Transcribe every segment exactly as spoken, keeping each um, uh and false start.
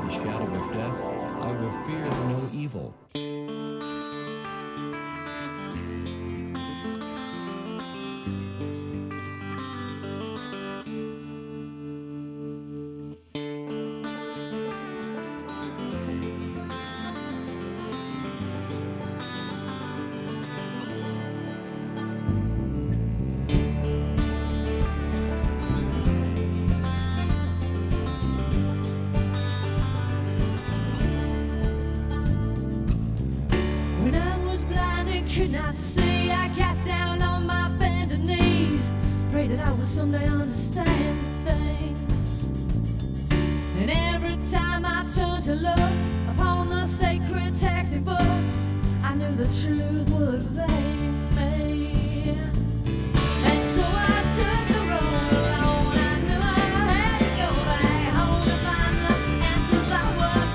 the shadow of death, I will fear no evil. Could not see, I got down on my bended knees, prayed that I would someday understand things. And every time I turned to look upon the sacred textbooks, I knew the truth would evade me. And so I took the road alone. I knew I had to go back home to find the answers I was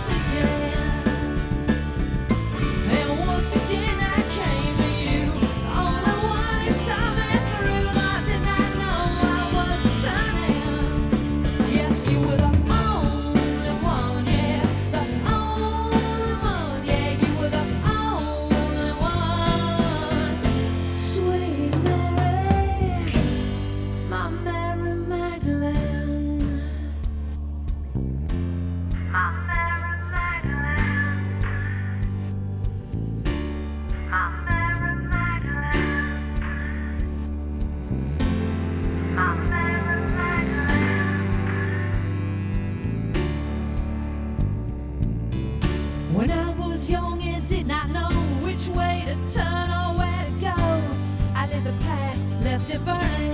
seeking. And once again I came to you, the only one who saw me through. I did not know I was returning. Yes, you were the only one, yeah, the only one, yeah, you were the only one. Sweet Mary, my Mary Magdalene, my Mary Magdalene, my Mary Magdalene, my Mary Magdalene. When I was young and did not know which way to turn or where to go, I let the past left it burning.